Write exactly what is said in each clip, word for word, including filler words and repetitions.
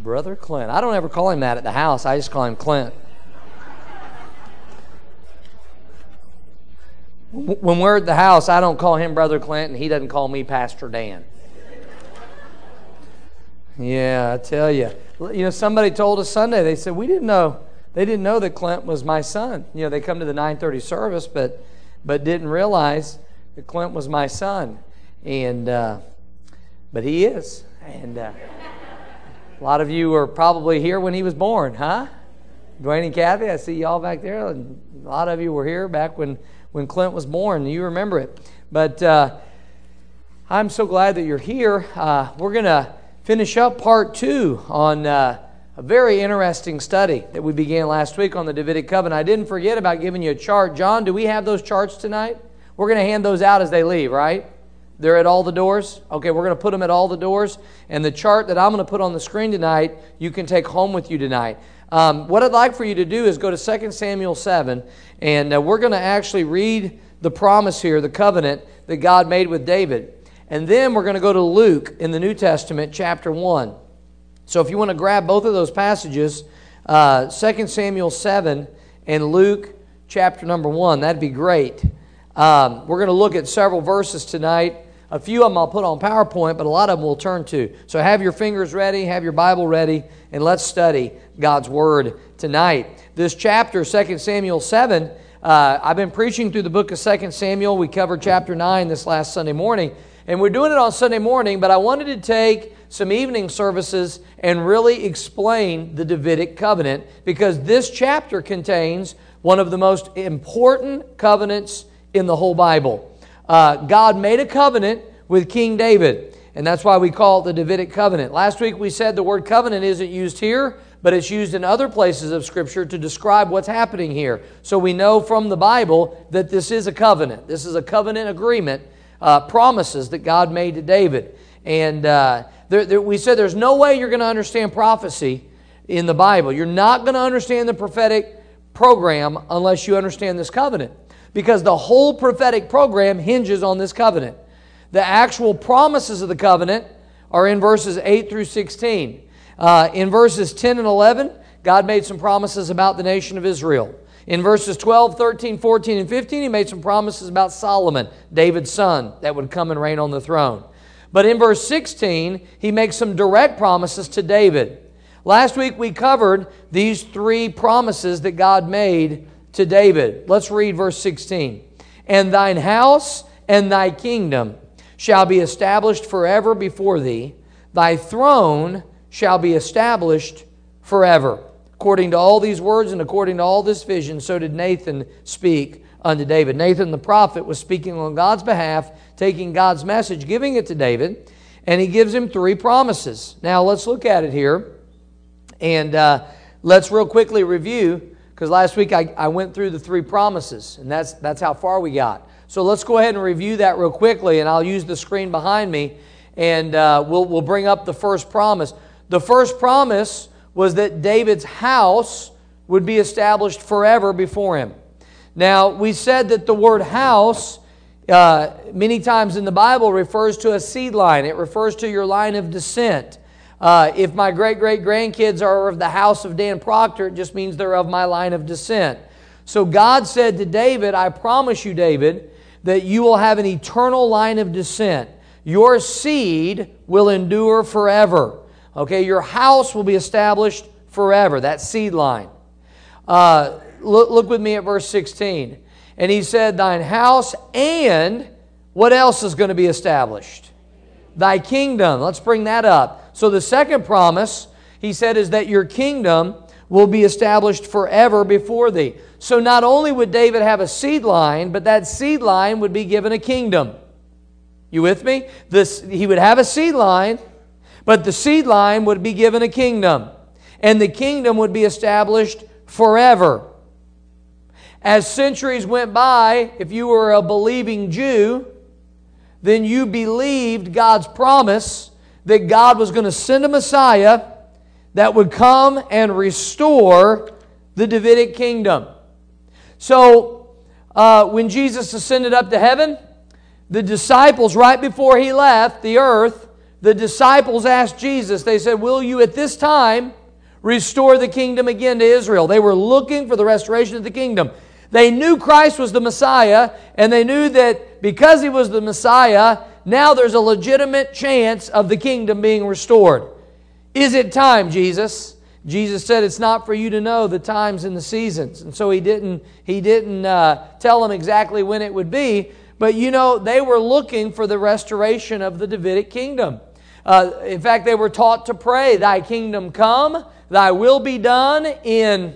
Brother Clint. I don't ever call him that at the house. I just call him Clint. When we're at the house, I don't call him Brother Clint, and he doesn't call me Pastor Dan. Yeah, I tell you. You know, somebody told us Sunday, they said, we didn't know, they didn't know that Clint was my son. You know, they come to the nine thirty service, but but didn't realize that Clint was my son. And, uh, but he is. And uh, a lot of you were probably here when he was born, huh? Dwayne and Kathy, I see y'all back there. And a lot of you were here back when when Clint was born. You remember it. But uh, I'm so glad that you're here. Uh, we're going to finish up part two on uh, a very interesting study that we began last week on the Davidic covenant. I didn't forget about giving you a chart. John, do we have those charts tonight? We're going to hand those out as they leave, right? They're at all the doors? Okay, we're going to put them at all the doors. And the chart that I'm going to put on the screen tonight, you can take home with you tonight. Um, what I'd like for you to do is go to Second Samuel seven, and uh, we're going to actually read the promise here, the covenant that God made with David. And then we're going to go to Luke in the New Testament, chapter one. So if you want to grab both of those passages, uh, Second Samuel seven and Luke chapter number one, that'd be great. Um, we're going to look at several verses tonight. A few of them I'll put on PowerPoint, but a lot of them we'll turn to. So have your fingers ready, have your Bible ready, and let's study God's Word tonight. This chapter, Second Samuel seven, uh, I've been preaching through the book of Second Samuel. We covered chapter nine this last Sunday morning. And we're doing it on Sunday morning, but I wanted to take some evening services and really explain the Davidic covenant, because this chapter contains one of the most important covenants in the whole Bible. Uh, God made a covenant with King David, and that's why we call it the Davidic covenant. Last week we said the word covenant isn't used here, but it's used in other places of Scripture to describe what's happening here. So we know from the Bible that this is a covenant. This is a covenant agreement, uh, promises that God made to David. And uh, there, there, we said there's no way you're going to understand prophecy in the Bible. You're not going to understand the prophetic program unless you understand this covenant, because the whole prophetic program hinges on this covenant. The actual promises of the covenant are in verses eight through sixteen. Uh, in verses ten and eleven, God made some promises about the nation of Israel. In verses twelve, thirteen, fourteen, and fifteen, He made some promises about Solomon, David's son, that would come and reign on the throne. But in verse sixteen, He makes some direct promises to David. Last week we covered these three promises that God made to David. Let's read verse sixteen. And thine house and thy kingdom shall be established forever before thee. Thy throne shall be established forever. According to all these words and according to all this vision, so did Nathan speak unto David. Nathan the prophet was speaking on God's behalf, taking God's message, giving it to David, and he gives him three promises. Now let's look at it here, and uh, let's real quickly review. Because last week I, I went through the three promises, and that's that's how far we got. So let's go ahead and review that real quickly, and I'll use the screen behind me, and uh, we'll we'll bring up the first promise. The first promise was that David's house would be established forever before him. Now, we said that the word house uh, many times in the Bible refers to a seed line. It refers to your line of descent. Uh, if my great-great-grandkids are of the house of Dan Proctor, it just means they're of my line of descent. So God said to David, I promise you, David, that you will have an eternal line of descent. Your seed will endure forever. Okay, your house will be established forever. That seed line. Uh, look, look with me at verse sixteen. And he said, thine house and what else is going to be established? Thy kingdom. Let's bring that up. So the second promise, he said, is that your kingdom will be established forever before thee. So not only would David have a seed line, but that seed line would be given a kingdom. You with me? This, he would have a seed line, but the seed line would be given a kingdom. And the kingdom would be established forever. As centuries went by, if you were a believing Jew, then you believed God's promise that God was going to send a Messiah that would come and restore the Davidic kingdom. So, uh, when Jesus ascended up to heaven, the disciples, right before He left the earth, the disciples asked Jesus, they said, will you at this time restore the kingdom again to Israel? They were looking for the restoration of the kingdom. They knew Christ was the Messiah, and they knew that because He was the Messiah, now there's a legitimate chance of the kingdom being restored. Is it time, Jesus? Jesus said it's not for you to know the times and the seasons. And so He didn't, he didn't uh, tell them exactly when it would be. But you know, they were looking for the restoration of the Davidic kingdom. Uh, in fact, they were taught to pray, Thy kingdom come, Thy will be done in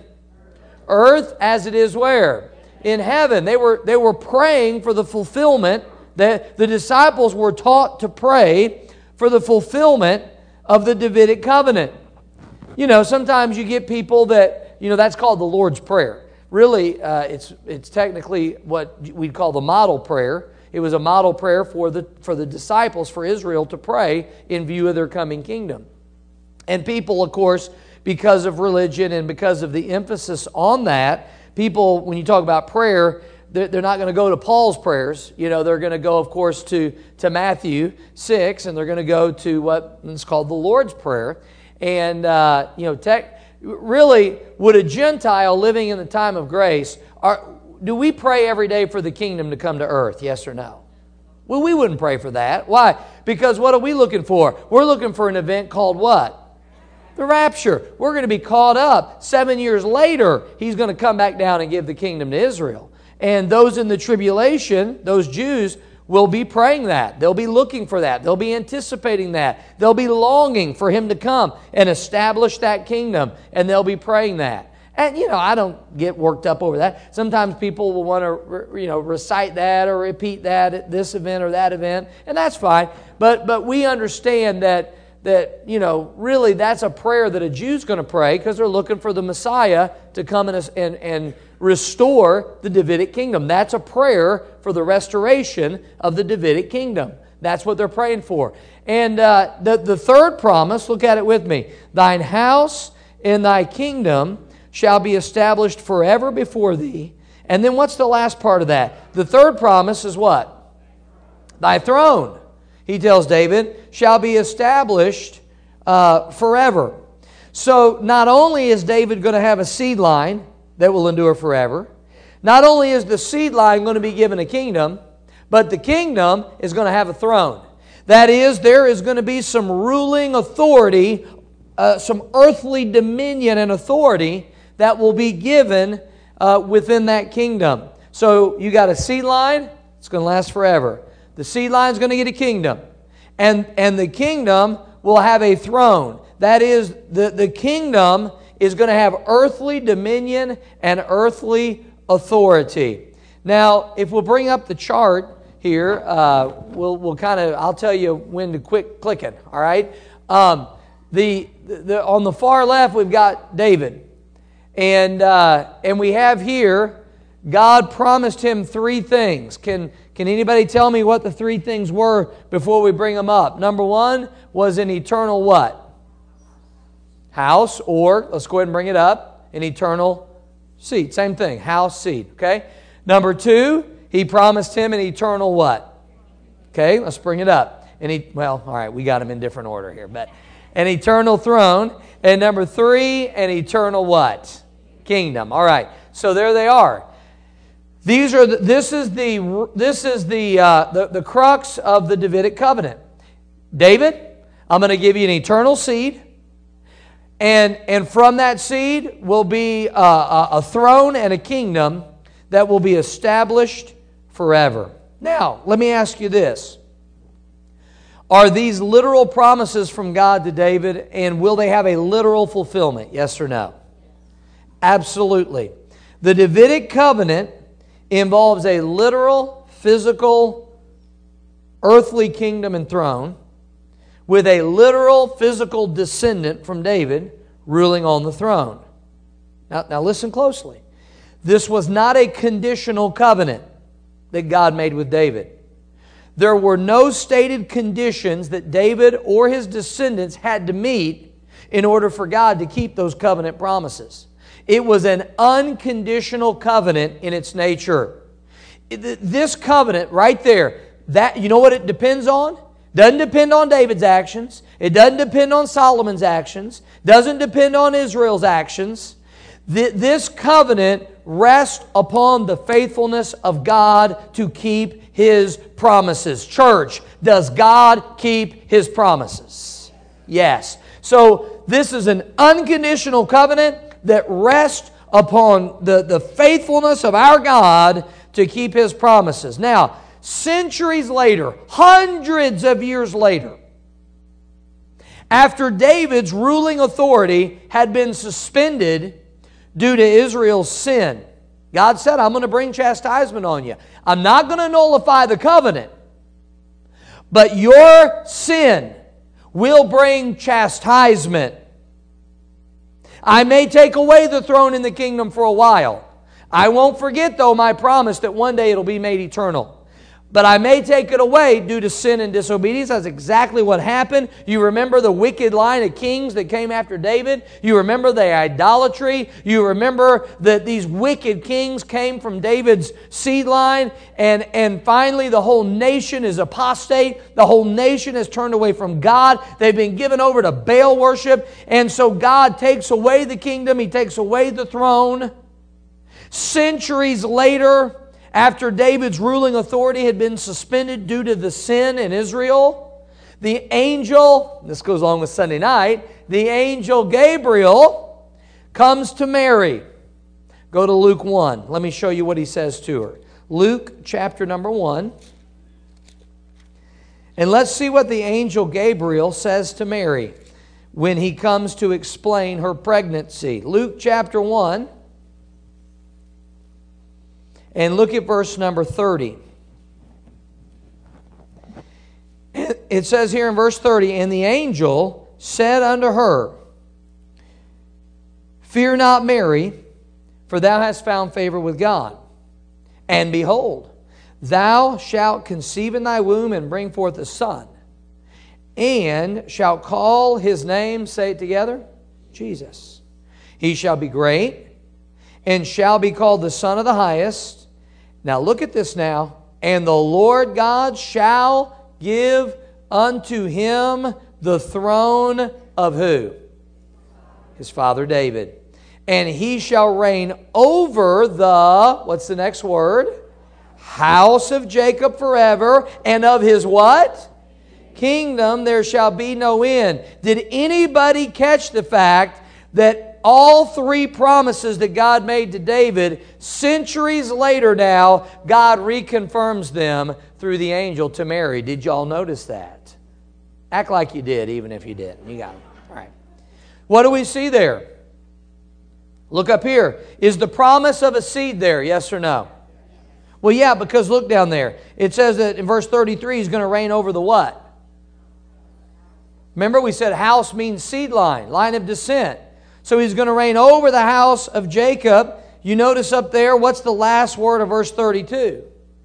earth as it is where? In heaven. They were, they were praying for the fulfillment. The, the disciples were taught to pray for the fulfillment of the Davidic covenant. You know, sometimes you get people that, you know, that's called the Lord's Prayer. Really, uh, it's it's technically what we'd call the model prayer. It was a model prayer for the for the disciples, for Israel to pray in view of their coming kingdom. And people, of course, because of religion and because of the emphasis on that, people, when you talk about prayer, they're, they're not going to go to Paul's prayers. You know, they're going to go, of course, to, to Matthew six, and they're going to go to what is called the Lord's Prayer. And, uh, you know, tech, really, would a Gentile living in the time of grace, are, do we pray every day for the kingdom to come to earth, yes or no? Well, we wouldn't pray for that. Why? Because what are we looking for? We're looking for an event called what? The rapture. We're going to be caught up. Seven years later, He's going to come back down and give the kingdom to Israel. And those in the tribulation, those Jews, will be praying that. They'll be looking for that. They'll be anticipating that. They'll be longing for Him to come and establish that kingdom. And they'll be praying that. And, you know, I don't get worked up over that. Sometimes people will want to, you know, recite that or repeat that at this event or that event. And that's fine. But but we understand that, that you know, really that's a prayer that a Jew's going to pray because they're looking for the Messiah to come and, and, and restore the Davidic kingdom. That's a prayer for the restoration of the Davidic kingdom. That's what they're praying for. And uh, the, the third promise, look at it with me. Thine house and thy kingdom shall be established forever before thee. And then what's the last part of that? The third promise is what? Thy throne, he tells David, shall be established uh, forever. So not only is David going to have a seed line that will endure forever, not only is the seed line going to be given a kingdom, but the kingdom is going to have a throne. That is, there is going to be some ruling authority, uh, some earthly dominion and authority that will be given uh, within that kingdom. So you got a seed line, it's going to last forever. The seed line is going to get a kingdom. And, and the kingdom will have a throne. That is, the, the kingdom is going to have earthly dominion and earthly authority. Now, if we'll bring up the chart here, uh, we'll we'll kind of I'll tell you when to quit clicking. All right. Um, the, the on the far left we've got David, and uh, and we have here God promised him three things. Can can anybody tell me what the three things were before we bring them up? Number one was an eternal what? House, or, let's go ahead and bring it up, an eternal seed. Same thing, house, seed, okay? Number two, he promised him an eternal what? Okay, let's bring it up. And he, well, all right, we got them in different order here, but an eternal throne. And number three, an eternal what? Kingdom. All right, so there they are. These are the, this is the this is the, uh, the the crux of the Davidic covenant. David, I'm going to give you an eternal seed. And, and from that seed will be a, a, a throne and a kingdom that will be established forever. Now, let me ask you this. Are these literal promises from God to David, and will they have a literal fulfillment? Yes or no? Absolutely. The Davidic covenant involves a literal, physical, earthly kingdom and throne, with a literal physical descendant from David ruling on the throne. Now, now listen closely. This was not a conditional covenant that God made with David. There were no stated conditions that David or his descendants had to meet in order for God to keep those covenant promises. It was an unconditional covenant in its nature. This covenant right there, that you know what it depends on? Doesn't depend on David's actions. It doesn't depend on Solomon's actions. Doesn't depend on Israel's actions. This covenant rests upon the faithfulness of God to keep His promises. Church, does God keep His promises? Yes. So this is an unconditional covenant that rests upon the, the faithfulness of our God to keep His promises. Now, centuries later, hundreds of years later, after David's ruling authority had been suspended due to Israel's sin, God said, I'm going to bring chastisement on you. I'm not going to nullify the covenant, but your sin will bring chastisement. I may take away the throne in the kingdom for a while. I won't forget, though, my promise that one day it'll be made eternal. But I may take it away due to sin and disobedience. That's exactly what happened. You remember the wicked line of kings that came after David? You remember the idolatry? You remember that these wicked kings came from David's seed line? And, and finally the whole nation is apostate. The whole nation has turned away from God. They've been given over to Baal worship. And so God takes away the kingdom. He takes away the throne. Centuries later, after David's ruling authority had been suspended due to the sin in Israel, the angel, this goes along with Sunday night, the angel Gabriel comes to Mary. Go to Luke one. Let me show you what he says to her. Luke chapter number one. And let's see what the angel Gabriel says to Mary when he comes to explain her pregnancy. Luke chapter one. And look at verse number thirty. It says here in verse thirty, and the angel said unto her, Fear not, Mary, for thou hast found favor with God. And behold, thou shalt conceive in thy womb and bring forth a son, and shalt call his name, say it together, Jesus. He shall be great, and shall be called the Son of the Highest. Now look at this now. And the Lord God shall give unto him the throne of who? His father David. And he shall reign over the, what's the next word? House of Jacob forever. And of his what? Kingdom there shall be no end. Did anybody catch the fact that all three promises that God made to David, centuries later now, God reconfirms them through the angel to Mary? Did y'all notice that? Act like you did, even if you didn't. You got it. All right. What do we see there? Look up here. Is the promise of a seed there? Yes or no? Well, yeah, because look down there. It says that in verse thirty-three, He's going to reign over the what? Remember, we said house means seed line, line of descent. So He's going to reign over the house of Jacob. You notice up there, what's the last word of verse thirty-two?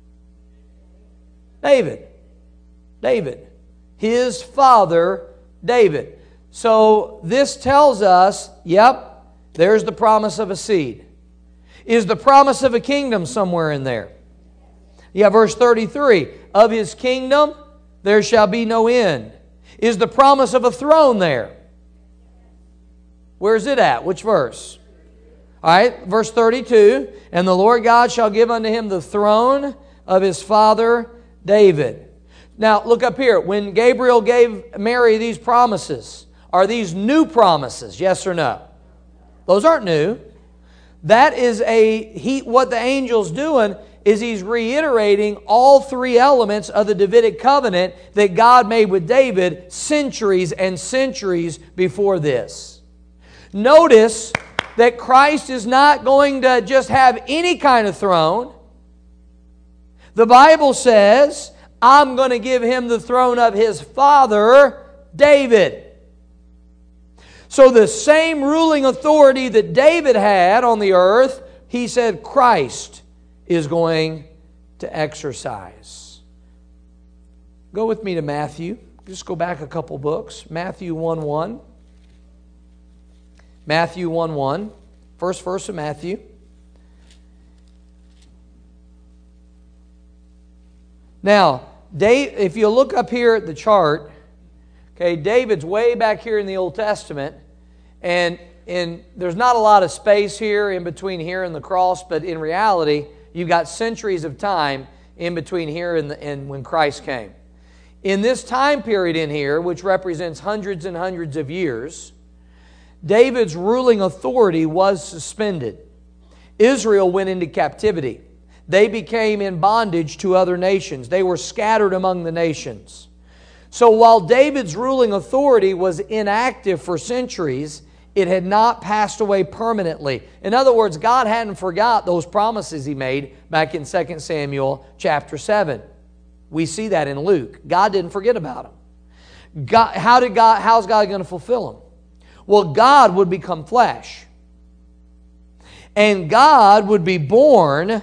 David. David. His father, David. So this tells us, yep, there's the promise of a seed. Is the promise of a kingdom somewhere in there? Yeah, verse thirty-three. Of His kingdom there shall be no end. Is the promise of a throne there? Where's it at? Which verse? All right, verse thirty-two. And the Lord God shall give unto him the throne of his father David. Now, look up here. When Gabriel gave Mary these promises, are these new promises? Yes or no? Those aren't new. That is a, he, what the angel's doing is he's reiterating all three elements of the Davidic covenant that God made with David centuries and centuries before this. Notice that Christ is not going to just have any kind of throne. The Bible says, I'm going to give him the throne of his father, David. So the same ruling authority that David had on the earth, he said Christ is going to exercise. Go with me to Matthew. Just go back a couple books. Matthew one one. Matthew one one. First verse of Matthew. Now, Dave, if you look up here at the chart, okay, David's way back here in the Old Testament, and in there's not a lot of space here in between here and the cross, but in reality, you've got centuries of time in between here and, the, and when Christ came. In this time period in here, which represents hundreds and hundreds of years, David's ruling authority was suspended. Israel went into captivity. They became in bondage to other nations. They were scattered among the nations. So while David's ruling authority was inactive for centuries, it had not passed away permanently. In other words, God hadn't forgot those promises He made back in Second Samuel chapter seven. We see that in Luke. God didn't forget about them. God, how did God, how's God going to fulfill them? Well, God would become flesh. And God would be born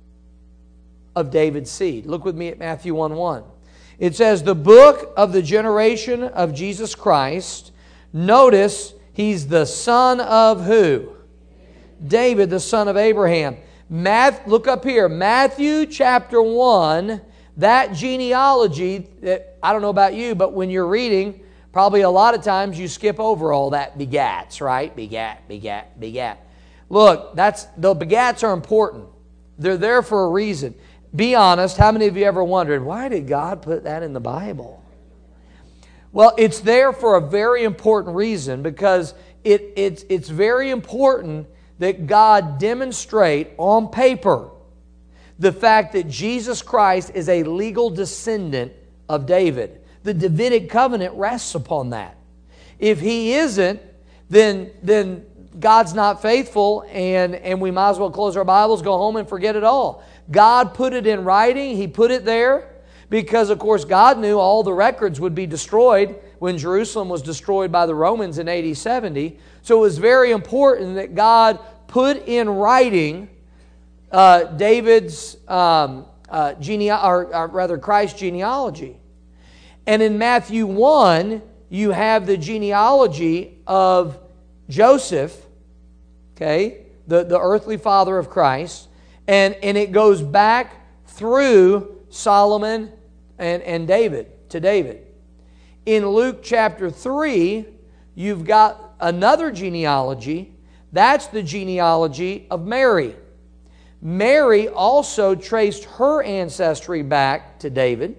of David's seed. Look with me at Matthew one one. It says, the book of the generation of Jesus Christ. Notice, He's the son of who? David, the son of Abraham. Math, look up here. Matthew chapter one, that genealogy, that, I don't know about you, but when you're reading, probably a lot of times you skip over all that begats, right? Begat, begat, begat. Look, that's the begats are important. They're there for a reason. Be honest, how many of you ever wondered, why did God put that in the Bible? Well, it's there for a very important reason, because it, it's, it's very important that God demonstrate on paper the fact that Jesus Christ is a legal descendant of David. The Davidic covenant rests upon that. If He isn't, then, then God's not faithful, and, and we might as well close our Bibles, go home and forget it all. God put it in writing. He put it there because, of course, God knew all the records would be destroyed when Jerusalem was destroyed by the Romans in A D seventy. So it was very important that God put in writing uh, David's, um, uh, gene- or, or rather Christ's genealogy. And in Matthew one, you have the genealogy of Joseph, okay, the, the earthly father of Christ. And, and it goes back through Solomon and, and David, to David. In Luke chapter three, you've got another genealogy. That's the genealogy of Mary. Mary also traced her ancestry back to David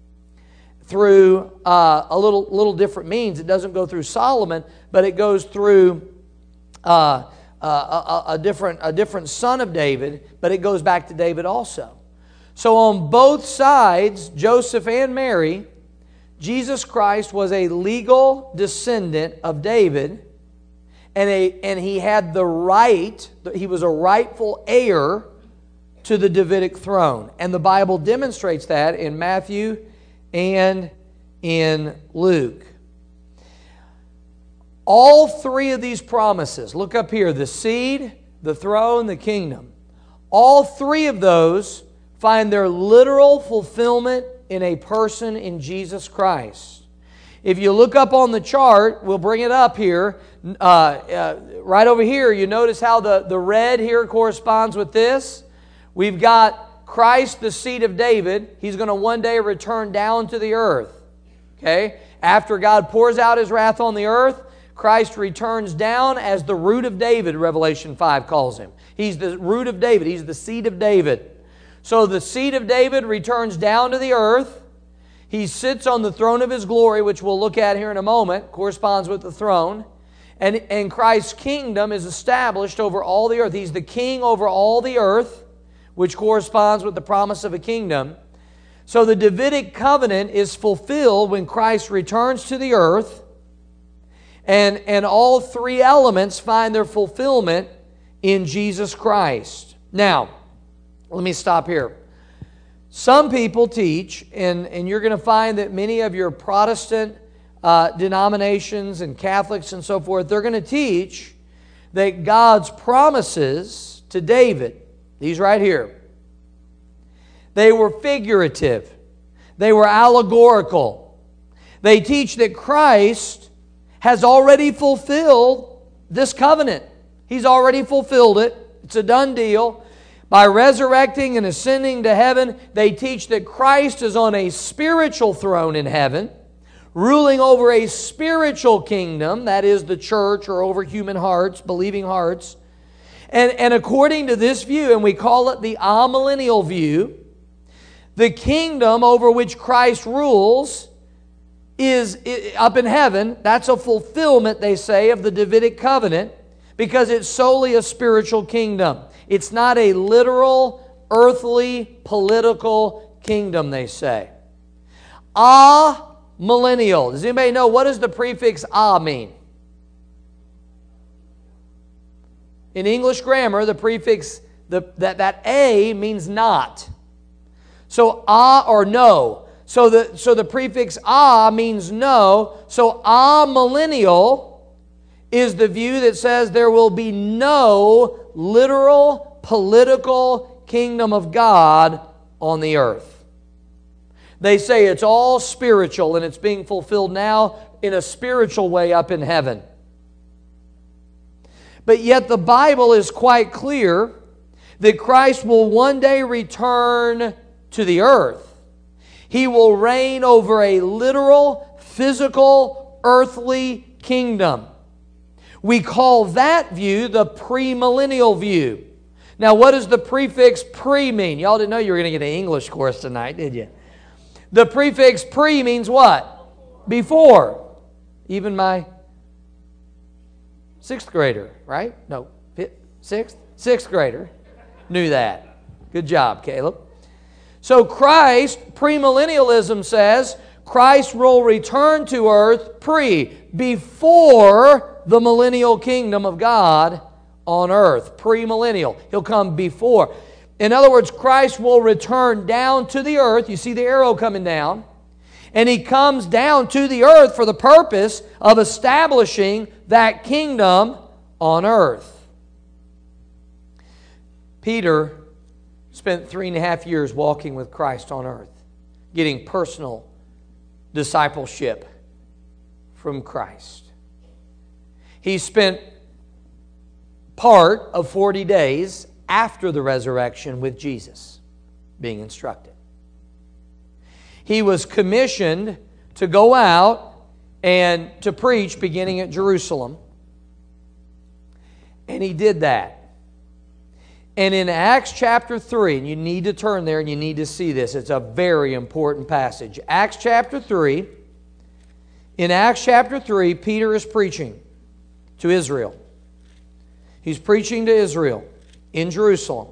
through uh, a little, little different means. It doesn't go through Solomon, but it goes through uh, uh, a, a, different, a different son of David, but it goes back to David also. So on both sides, Joseph and Mary, Jesus Christ was a legal descendant of David, and, a, and He had the right, He was a rightful heir to the Davidic throne. And the Bible demonstrates that in Matthew and in Luke. All three of these promises, look up here, the seed, the throne, the kingdom. All three of those find their literal fulfillment in a person in Jesus Christ. If you look up on the chart, we'll bring it up here. Uh, uh, right over here, you notice how the, the red here corresponds with this. We've got Christ, the seed of David. He's going to one day return down to the earth. Okay? After God pours out His wrath on the earth, Christ returns down as the root of David, Revelation five calls Him. He's the root of David. He's the seed of David. So the seed of David returns down to the earth. He sits on the throne of His glory, which we'll look at here in a moment, corresponds with the throne. And, and Christ's kingdom is established over all the earth. He's the king over all the earth, which corresponds with the promise of a kingdom. So the Davidic covenant is fulfilled when Christ returns to the earth, and, and all three elements find their fulfillment in Jesus Christ. Now, let me stop here. Some people teach, and, and you're going to find that many of your Protestant uh, denominations and Catholics and so forth, they're going to teach that God's promises to David, these right here, they were figurative. They were allegorical. They teach that Christ has already fulfilled this covenant. He's already fulfilled it. It's a done deal. By resurrecting and ascending to heaven, they teach that Christ is on a spiritual throne in heaven, ruling over a spiritual kingdom, that is the church, or over human hearts, believing hearts. And, and according to this view, and we call it the amillennial view, the kingdom over which Christ rules is up in heaven. That's a fulfillment, they say, of the Davidic covenant, because it's solely a spiritual kingdom. It's not a literal, earthly, political kingdom, they say. A-millennial. Does anybody know, what does the prefix a mean? In English grammar, the prefix, the, that, that a means not. So a or no. So the, so the prefix a means no. So amillennial is the view that says there will be no literal political kingdom of God on the earth. They say it's all spiritual and it's being fulfilled now in a spiritual way up in heaven. But yet the Bible is quite clear that Christ will one day return to the earth. He will reign over a literal, physical, earthly kingdom. We call that view the premillennial view. Now, what does the prefix pre mean? Y'all didn't know you were going to get an English course tonight, did you? The prefix pre means what? Before. Even my sixth grader, right? No, fifth, sixth? Sixth grader knew that. Good job, Caleb. So Christ, premillennialism says, Christ will return to earth pre, before the millennial kingdom of God on earth. Premillennial. He'll come before. In other words, Christ will return down to the earth. You see the arrow coming down. And He comes down to the earth for the purpose of establishing that kingdom on earth. Peter spent three and a half years walking with Christ on earth, getting personal discipleship from Christ. He spent part of forty days after the resurrection with Jesus, being instructed. He was commissioned to go out and to preach beginning at Jerusalem. And He did that. And in Acts chapter three, and you need to turn there and you need to see this. It's a very important passage. Acts chapter three. In Acts chapter three, Peter is preaching to Israel. He's preaching to Israel in Jerusalem.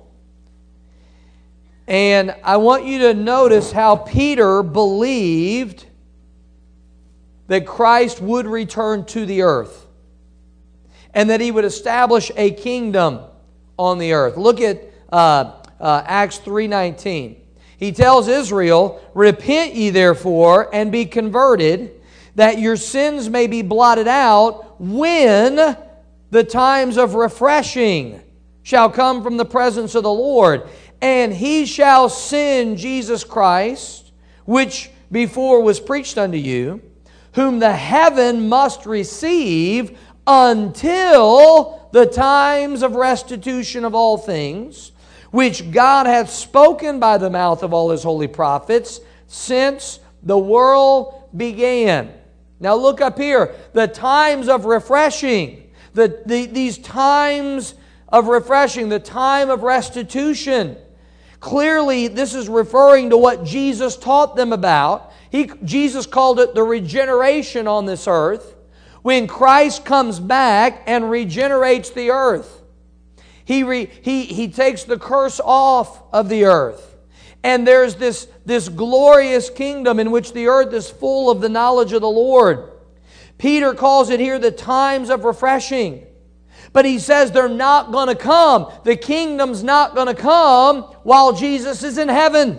And I want you to notice how Peter believed that Christ would return to the earth and that He would establish a kingdom on the earth. Look at uh, uh, Acts three nineteen. He tells Israel, "Repent ye therefore and be converted, that your sins may be blotted out when the times of refreshing shall come from the presence of the Lord. And He shall send Jesus Christ, which before was preached unto you, whom the heaven must receive until the times of restitution of all things, which God hath spoken by the mouth of all His holy prophets since the world began." Now look up here. The times of refreshing. The, the, these times of refreshing. The time of restitution. Clearly, this is referring to what Jesus taught them about. He, Jesus called it the regeneration on this earth. When Christ comes back and regenerates the earth. He, re, he, he takes the curse off of the earth. And there's this, this glorious kingdom in which the earth is full of the knowledge of the Lord. Peter calls it here the times of refreshing. But he says they're not going to come. The kingdom's not going to come while Jesus is in heaven.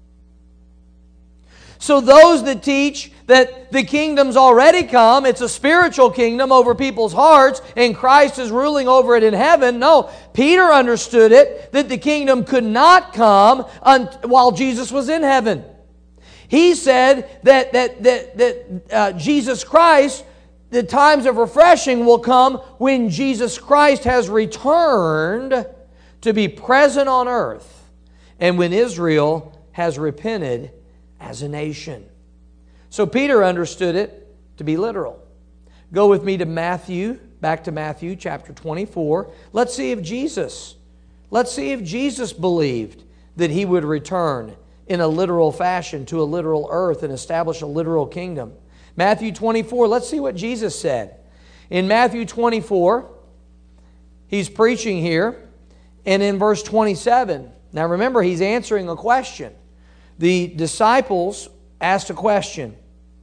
So those that teach that the kingdom's already come, it's a spiritual kingdom over people's hearts, and Christ is ruling over it in heaven. No, Peter understood it, that the kingdom could not come while Jesus was in heaven. He said that, that, that, that uh, Jesus Christ, the times of refreshing will come when Jesus Christ has returned to be present on earth, and when Israel has repented as a nation. So Peter understood it to be literal. Go with me to Matthew, back to Matthew chapter twenty-four. Let's see if Jesus, let's see if Jesus believed that He would return in a literal fashion to a literal earth and establish a literal kingdom. Matthew twenty-four, let's see what Jesus said. In Matthew twenty-four, He's preaching here, and in verse twenty-seven, now remember, He's answering a question. The disciples asked a question.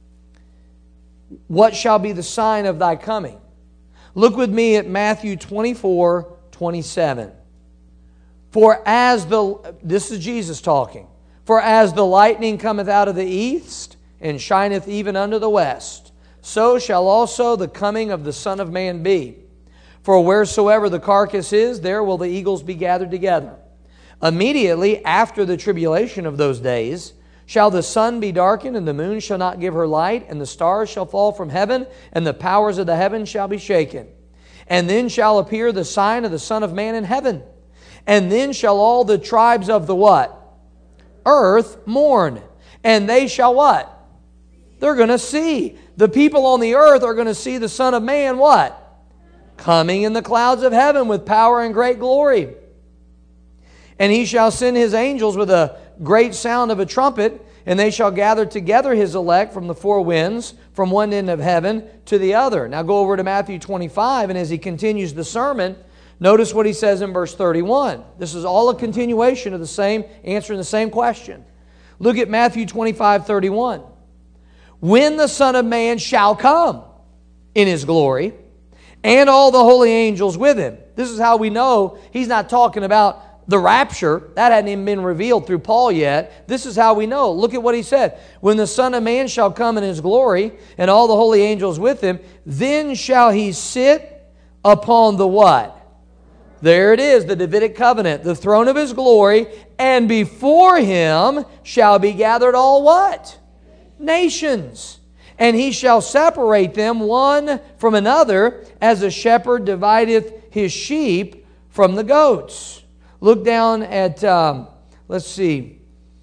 What shall be the sign of thy coming? Look with me at Matthew twenty-four, twenty-seven. For as the, this is Jesus talking, for as the lightning cometh out of the east, and shineth even unto the west, so shall also the coming of the Son of Man be. For wheresoever the carcass is, there will the eagles be gathered together. Immediately after the tribulation of those days, shall the sun be darkened, and the moon shall not give her light, and the stars shall fall from heaven, and the powers of the heavens shall be shaken. And then shall appear the sign of the Son of Man in heaven. And then shall all the tribes of the what? Earth mourn. And they shall what? They're going to see. The people on the earth are going to see the Son of Man what? Coming in the clouds of heaven with power and great glory. And He shall send His angels with a great sound of a trumpet, and they shall gather together His elect from the four winds, from one end of heaven to the other. Now go over to Matthew twenty-five, and as He continues the sermon, notice what He says in verse thirty-one. This is all a continuation of the same, answering the same question. Look at Matthew twenty-five, thirty-one. When the Son of Man shall come in His glory, and all the holy angels with Him. This is how we know He's not talking about the rapture. That hadn't even been revealed through Paul yet. This is how we know. Look at what he said. When the Son of Man shall come in His glory, and all the holy angels with Him, then shall He sit upon the what? There it is, the Davidic covenant, the throne of His glory, and before Him shall be gathered all what? Nations. And He shall separate them one from another, as a shepherd divideth his sheep from the goats. Look down at, um, let's see.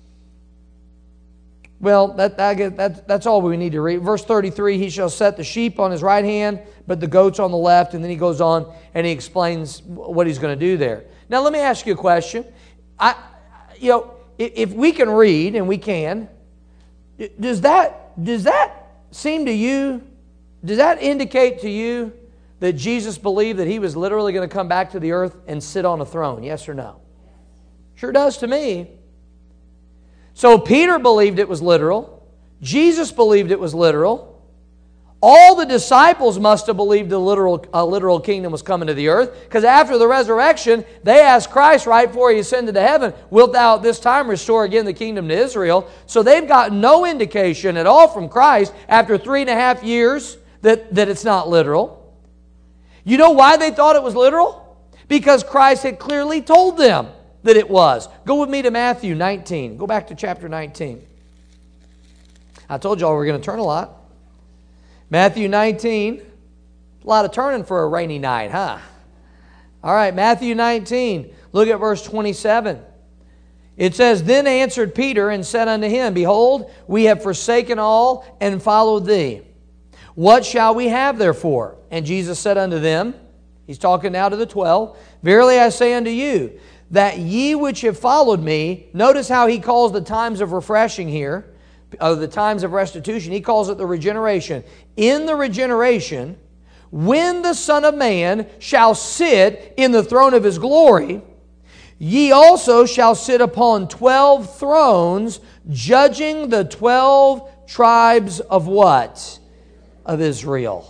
Well, that, that, that, that's all we need to read. Verse thirty-three, He shall set the sheep on His right hand, but the goats on the left. And then he goes on and he explains what He's going to do there. Now, let me ask you a question. I, you know, if, if we can read, and we can, does that, does that seem to you, does that indicate to you that Jesus believed that He was literally going to come back to the earth and sit on a throne? Yes or no? Sure does to me. So Peter believed it was literal. Jesus believed it was literal. All the disciples must have believed a literal, a literal kingdom was coming to the earth, because after the resurrection, they asked Christ right before He ascended to heaven, wilt Thou at this time restore again the kingdom to Israel? So they've got no indication at all from Christ after three and a half years that, that it's not literal. You know why they thought it was literal? Because Christ had clearly told them that it was. Go with me to Matthew nineteen. Go back to chapter nineteen. I told y'all we're going to turn a lot. Matthew nineteen. A lot of turning for a rainy night, huh? All right, Matthew nineteen. Look at verse twenty-seven. It says, Then answered Peter and said unto Him, Behold, we have forsaken all and followed Thee. What shall we have therefore? And Jesus said unto them, He's talking now to the twelve, Verily I say unto you, that ye which have followed me, notice how He calls the times of refreshing here, of the times of restitution, He calls it the regeneration. In the regeneration, when the Son of Man shall sit in the throne of His glory, ye also shall sit upon twelve thrones, judging the twelve tribes of what? Of Israel.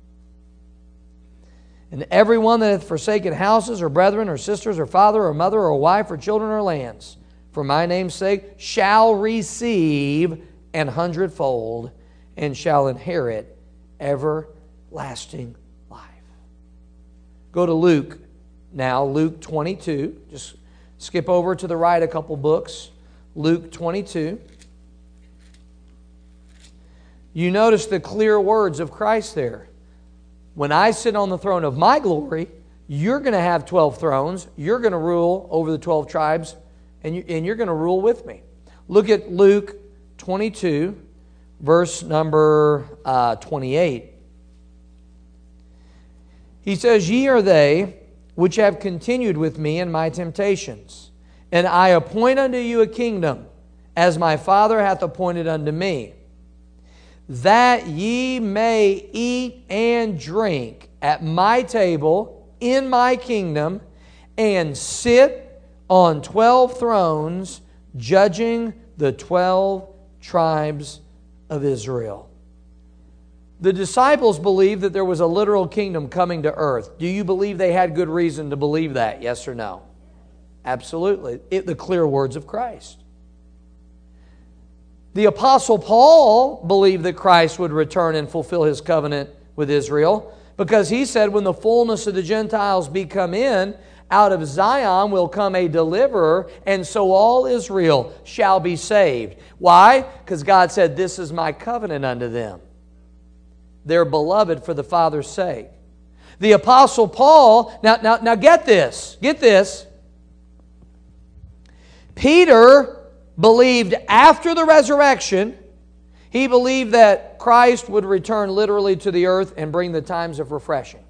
And every one that hath forsaken houses, or brethren, or sisters, or father, or mother, or wife, or children, or lands, for my name's sake, shall receive an hundredfold, and shall inherit everlasting life. Go to Luke now, Luke twenty-two. Just skip over to the right a couple books. Luke twenty-two. You notice the clear words of Christ there. When I sit on the throne of my glory, You're going to have twelve thrones. You're going to rule over the twelve tribes, and, you, and you're going to rule with me. Look at Luke twenty-two, verse number uh, twenty-eight. He says, Ye are they which have continued with me in my temptations, and I appoint unto you a kingdom, as my Father hath appointed unto me, that ye may eat and drink at my table in my kingdom, and sit on twelve thrones, judging the twelve tribes of Israel. The disciples believed that there was a literal kingdom coming to earth. Do you believe they had good reason to believe that? Yes or no? Absolutely. It, the clear words of Christ. The Apostle Paul believed that Christ would return and fulfill His covenant with Israel, because he said, when the fullness of the Gentiles be come in, out of Zion will come a deliverer, and so all Israel shall be saved. Why? Because God said, this is my covenant unto them. They're beloved for the Father's sake. The Apostle Paul, now, now, now get this, get this. Peter believed after the resurrection, he believed that Christ would return literally to the earth and bring the times of refreshing.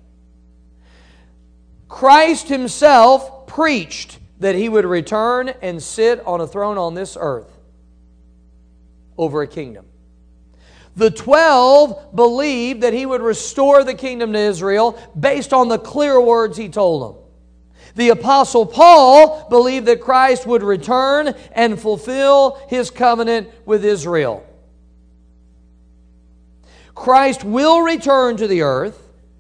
Christ Himself preached that He would return and sit on a throne on this earth over a kingdom. The twelve believed that He would restore the kingdom to Israel based on the clear words He told them. The Apostle Paul believed that Christ would return and fulfill His covenant with Israel. Christ will return to the earth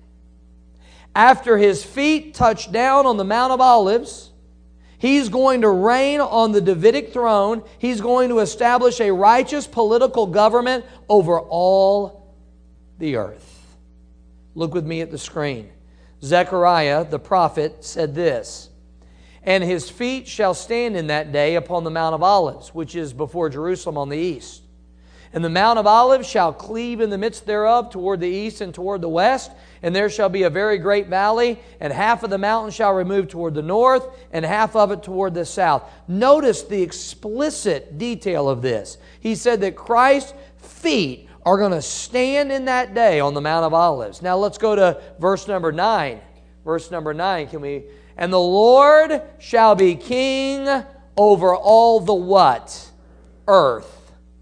after His feet touch down on the Mount of Olives. He's going to reign on the Davidic throne. He's going to establish a righteous political government over all the earth. Look with me at the screen. Zechariah, the prophet, said this, And His feet shall stand in that day upon the Mount of Olives, which is before Jerusalem on the east. And the Mount of Olives shall cleave in the midst thereof toward the east and toward the west, and there shall be a very great valley, and half of the mountain shall remove toward the north, and half of it toward the south. Notice the explicit detail of this. He said that Christ's feet are going to stand in that day on the Mount of Olives. Now let's go to verse number nine. Verse number nine, can we? And the Lord shall be king over all the what? Earth.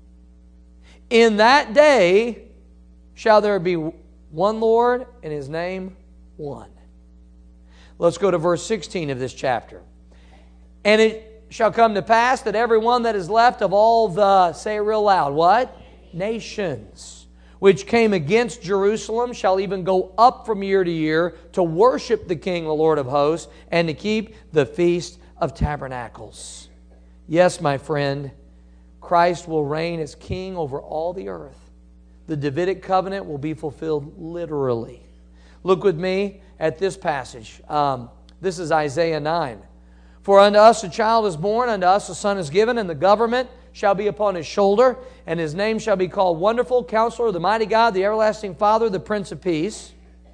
In that day shall there be one Lord, and His name one. Let's go to verse sixteen of this chapter. And it shall come to pass that every one that is left of all the, say it real loud, what? Nations, which came against Jerusalem, shall even go up from year to year to worship the King, the Lord of hosts, and to keep the Feast of Tabernacles. Yes, my friend, Christ will reign as king over all the earth. The Davidic covenant will be fulfilled literally. Look with me at this passage. Um, this is Isaiah nine. For unto us a child is born, unto us a son is given, and the government shall be upon His shoulder, and His name shall be called Wonderful, Counselor, the Mighty God, the Everlasting Father, the Prince of Peace.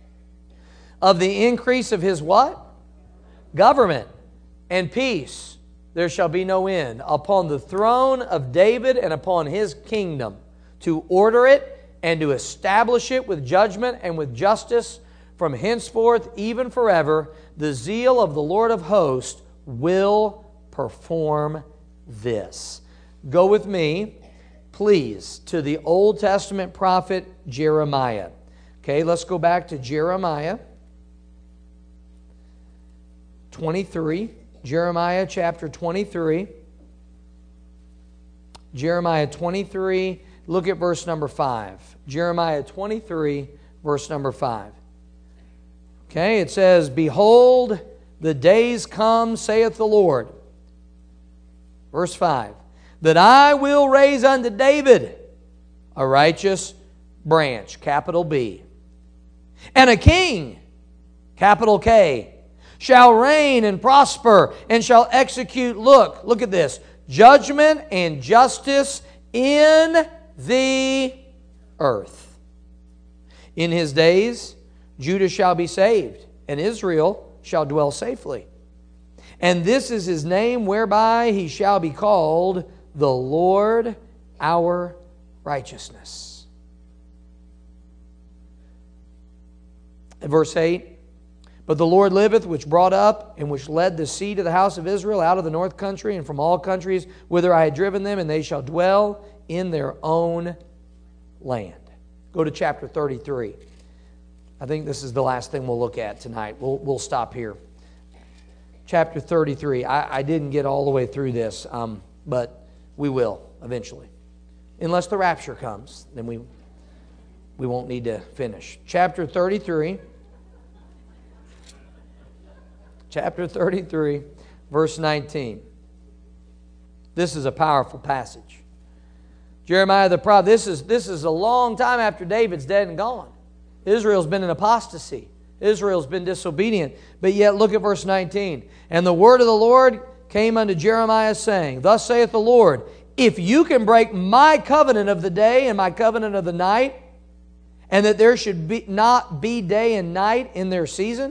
Of the increase of His what? Government and peace there shall be no end, upon the throne of David and upon His kingdom, to order it and to establish it with judgment and with justice from henceforth, even forever. The zeal of the Lord of hosts will perform this. Go with me, please, to the Old Testament prophet Jeremiah. Okay, let's go back to Jeremiah twenty-three. Jeremiah chapter twenty-three. Jeremiah twenty-three, look at verse number five. Jeremiah twenty-three, verse number five. Okay, it says, Behold, the days come, saith the Lord. Verse five. That I will raise unto David a righteous branch, capital B, and a king, capital K, shall reign and prosper and shall execute, look, look at this, judgment and justice in the earth. In His days, Judah shall be saved, and Israel shall dwell safely. And this is his name whereby he shall be called the Lord our righteousness. In verse eight, but the Lord liveth, which brought up and which led the seed of the house of Israel out of the north country and from all countries whither I had driven them, and they shall dwell in their own land. Go to chapter thirty-three. I think this is the last thing we'll look at tonight. We'll, we'll stop here. Chapter thirty-three. I, I didn't get all the way through this, um, but we will eventually. Unless the rapture comes, then we, we won't need to finish. Chapter thirty-three. Chapter thirty-three, verse nineteen. This is a powerful passage. Jeremiah the prophet, this is, this is a long time after David's dead and gone. Israel's been in apostasy. Israel's been disobedient. But yet look at verse nineteen. And the word of the Lord came unto Jeremiah, saying, Thus saith the Lord, if you can break my covenant of the day and my covenant of the night, and that there should be not be day and night in their season,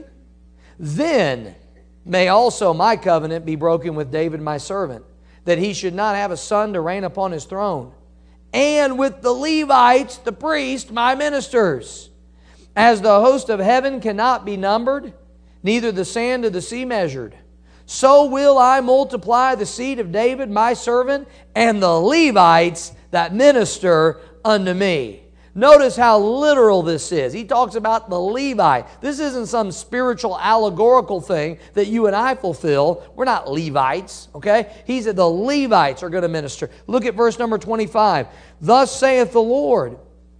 then may also my covenant be broken with David my servant, that he should not have a son to reign upon his throne, and with the Levites, the priests, my ministers. As the host of heaven cannot be numbered, neither the sand of the sea measured, so will I multiply the seed of David my servant, and the Levites that minister unto me. Notice how literal this is. He talks about the Levite. This isn't some spiritual allegorical thing that you and I fulfill. We're not Levites, okay? He said the Levites are going to minister. Look at verse number twenty-five. Thus saith the Lord,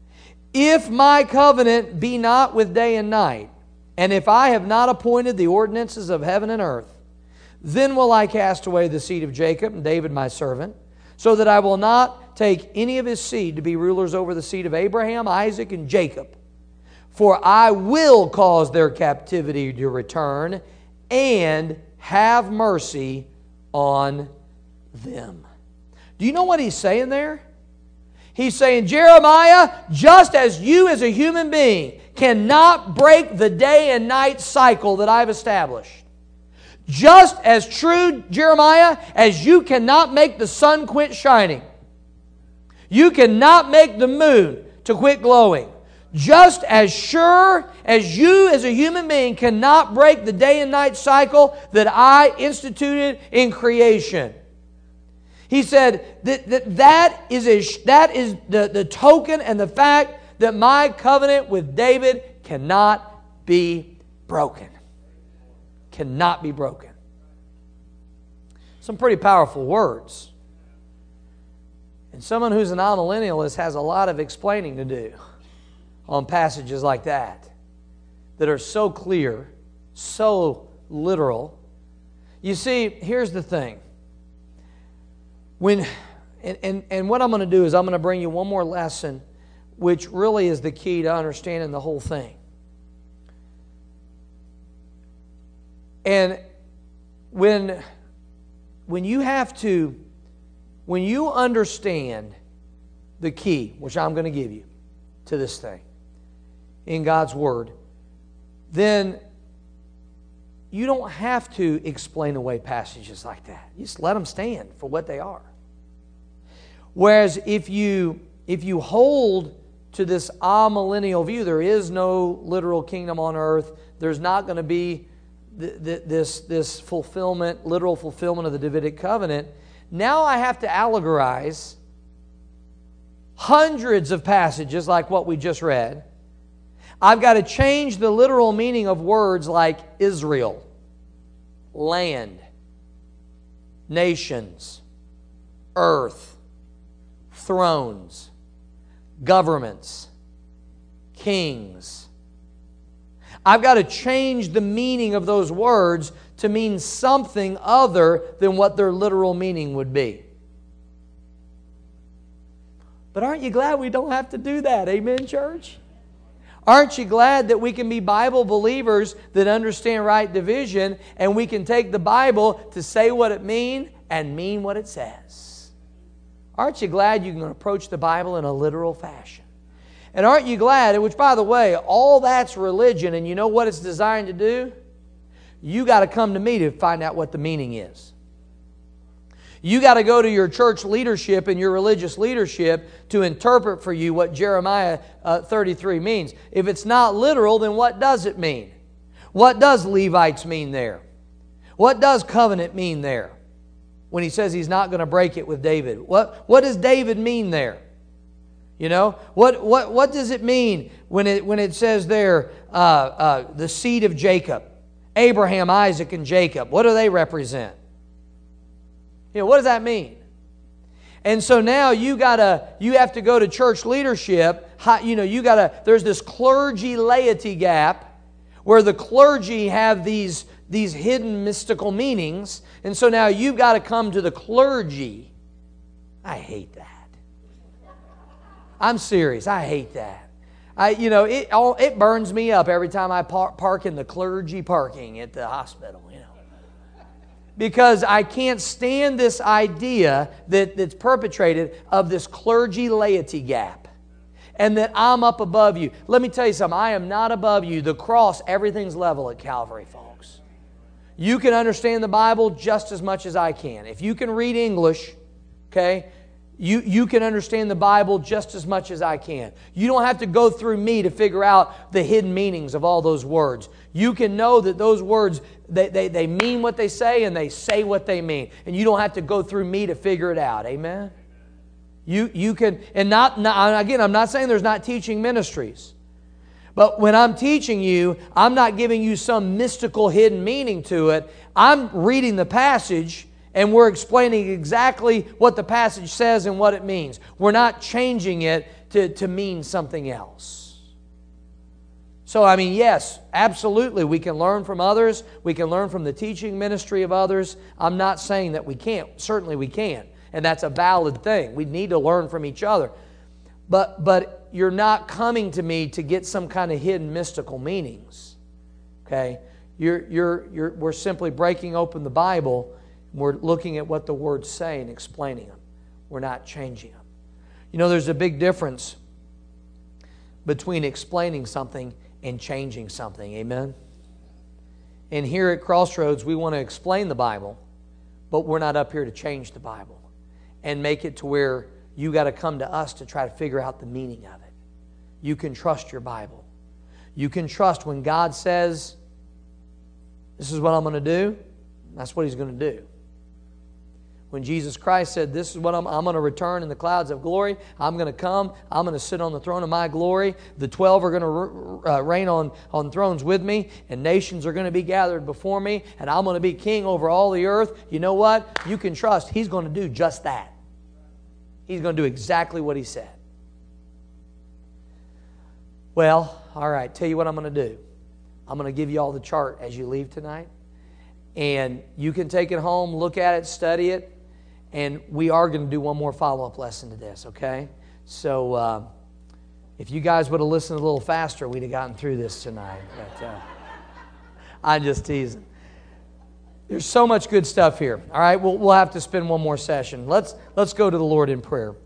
if my covenant be not with day and night, and if I have not appointed the ordinances of heaven and earth, then will I cast away the seed of Jacob and David my servant, so that I will not take any of his seed to be rulers over the seed of Abraham, Isaac, and Jacob. For I will cause their captivity to return and have mercy on them. Do you know what he's saying there? He's saying, Jeremiah, just as you as a human being cannot break the day and night cycle that I've established, just as true, Jeremiah, as you cannot make the sun quit shining, you cannot make the moon to quit glowing, just as sure as you as a human being cannot break the day and night cycle that I instituted in creation. He said that that, that is, a, that is the, the token and the fact that my covenant with David cannot be broken. Cannot be broken. Some pretty powerful words. And someone who's an amillennialist has a lot of explaining to do on passages like that, that are so clear, so literal. You see, here's the thing. When and, and, and what I'm going to do is I'm going to bring you one more lesson, which really is the key to understanding the whole thing. And when, when you have to, when you understand the key, which I'm going to give you to this thing in God's Word, then you don't have to explain away passages like that. You just let them stand for what they are. Whereas if you, if you hold to this amillennial view, there is no literal kingdom on earth, there's not going to be this, this fulfillment, literal fulfillment of the Davidic covenant. Now I have to allegorize hundreds of passages like what we just read. I've got to change the literal meaning of words like Israel, land, nations, earth, thrones, governments, kings. I've got to change the meaning of those words to mean something other than what their literal meaning would be. But aren't you glad we don't have to do that? Amen, church? Aren't you glad that we can be Bible believers that understand right division, and we can take the Bible to say what it means and mean what it says? Aren't you glad you can approach the Bible in a literal fashion? And aren't you glad, which by the way, all that's religion, and you know what it's designed to do? you got to come to me to find out what the meaning is. You got to go to your church leadership and your religious leadership to interpret for you what Jeremiah uh, thirty-three means. If it's not literal, then what does it mean? What does Levites mean there? What does covenant mean there? When he says he's not going to break it with David. What, what does David mean there? You know, what, what, what does it mean when it, when it says there, uh, uh, the seed of Jacob? Abraham, Isaac, and Jacob. What do they represent? You know, what does that mean? And so now you gotta, you have to go to church leadership. You know, you gotta. There's this clergy laity gap where the clergy have these these hidden mystical meanings, and so now you've got to come to the clergy. I hate that. I'm serious. I hate that. I, you know, it all it burns me up every time I par- park in the clergy parking at the hospital. You know. Because I can't stand this idea that, that's perpetrated of this clergy laity gap. And that I'm up above you. Let me tell you something. I am not above you. The cross, everything's level at Calvary, folks. You can understand the Bible just as much as I can. If you can read English, okay, you, you can understand the Bible just as much as I can. You don't have to go through me to figure out the hidden meanings of all those words. You can know that those words, they, they, they mean what they say and they say what they mean. And you don't have to go through me to figure it out. Amen? You, you can, and not, not again, I'm not saying there's not teaching ministries. But when I'm teaching you, I'm not giving you some mystical hidden meaning to it. I'm reading the passage and we're explaining exactly what the passage says and what it means. We're not changing it to, to mean something else. So, I mean, yes, absolutely, we can learn from others. We can learn from the teaching ministry of others. I'm not saying that we can't. Certainly we can. And that's a valid thing. We need to learn from each other. But, but you're not coming to me to get some kind of hidden mystical meanings. Okay? You're, you're, you're, we're simply breaking open the Bible. We're looking at what the words say and explaining them. We're not changing them. You know, there's a big difference between explaining something and changing something. Amen? And here at Crossroads, we want to explain the Bible, but we're not up here to change the Bible and make it to where you got to come to us to try to figure out the meaning of it. You can trust your Bible. You can trust when God says, this is what I'm going to do, that's what He's going to do. When Jesus Christ said, this is what I'm, I'm going to return in the clouds of glory. I'm going to come. I'm going to sit on the throne of my glory. The twelve are going to uh, reign on, on thrones with me. And nations are going to be gathered before me. And I'm going to be king over all the earth. You know what? You can trust He's going to do just that. He's going to do exactly what He said. Well, all right. Tell you what I'm going to do. I'm going to give you all the chart as you leave tonight. And you can take it home, look at it, study it. And we are going to do one more follow-up lesson to this, okay? So uh, if you guys would have listened a little faster, we'd have gotten through this tonight. But uh, I'm just teasing. There's so much good stuff here. All right, we'll, we'll have to spend one more session. Let's, let's go to the Lord in prayer.